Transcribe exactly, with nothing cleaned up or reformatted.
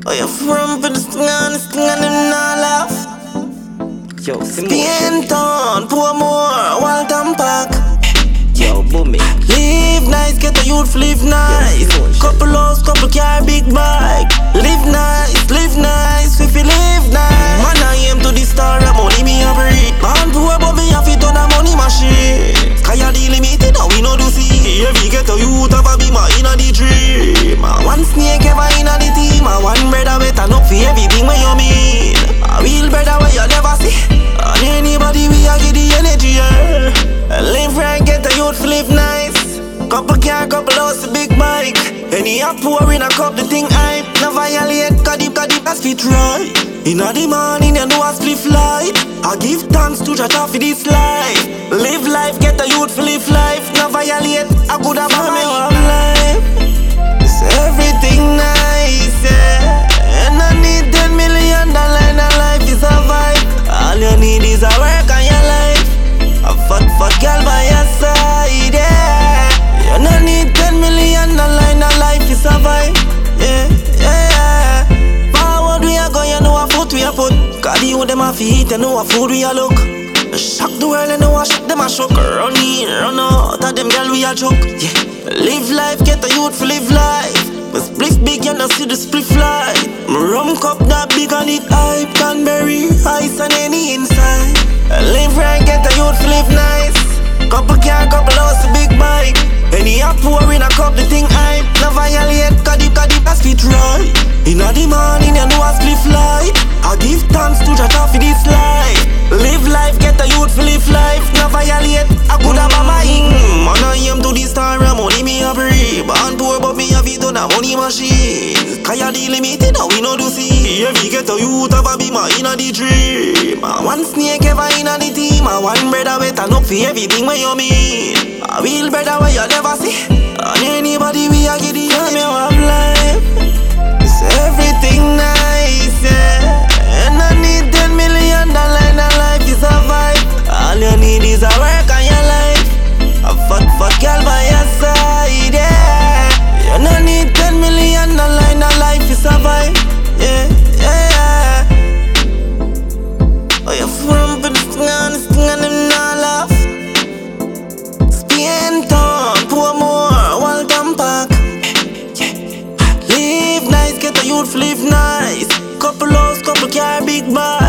Oh, you from for the sting and the sting and them not laugh. Yo, Spain town, poor more, Waltham Park. Yo, booming. Live nice, get a youth, live nice. Couple house, couple car, big bike. Live nice, live nice, if you live nice. Man, I aim to the star, the money me a breathe. Man, poor but me have it on a money machine. Sky a the limited, now we know do see. Every get a youth have a be my inna the dream. One snake ever inna the team. One brother better enough for everything where you mean. A real brother where you never see. And anybody we a give the energy, yeah. Live right, get a youth, live nice. Couple car, couple house, a big bike. Any up pour in a cup, the thing hype. No violate, cause cause the best fit right. Inna the morning, you know a spliff light. I give thanks to Jah for this life. Live life, get a youth, live life. No violate, I could have a my life. It's everything nice, yeah. And I need ten million dollars in a life is a vibe. All you need is a work on your life. A fat, fat girl by your side, yeah. You no need ten million dollars in a life is a vibe, yeah, yeah. Forward we a go, you know a foot we a put. Cause you them a feet, you know a food we a look. Shock the world, you know a shock them a shock. Run in, run out, of them girl we a joke, yeah. Live life, get a youth for live life. My spliff big, you know see the spliff fly. My rum cup that big and it hype. Canberry, ice and any inside. Live right, get a youth, live nice. Couple car, couple house, a big bike. Any up pour in a cup, the thing hype. No violate, cause the, cause the best fit right. Inna the morning, you know a spliff light. I give thanks to Jah for this life. Live life, get a youth, live life. No violate, I could have a mind. Man, I aim to the star, money me a breathe. Born poor, but me have it on a money machine. Cause you the limited, now we know do see. Every get a youth have a be my inna the dream. One snake ever inna the team. One brother better enough for everything where you mean. A real brother where you never see. And anybody we a give the time you have life. It's everything nice, yeah. And I need ten million dollars in a life is a vibe. All you need is a work on your life. A fat, fat girl by your side, yeah. You no need ten million dollars in a life is a vibe, yeah, yeah. Oh, you from for the sting and the sting and them not laugh. Spain town, poor more, Waltham Park. Live nice, get a youth, live nice. Couple house, couple car, big bike.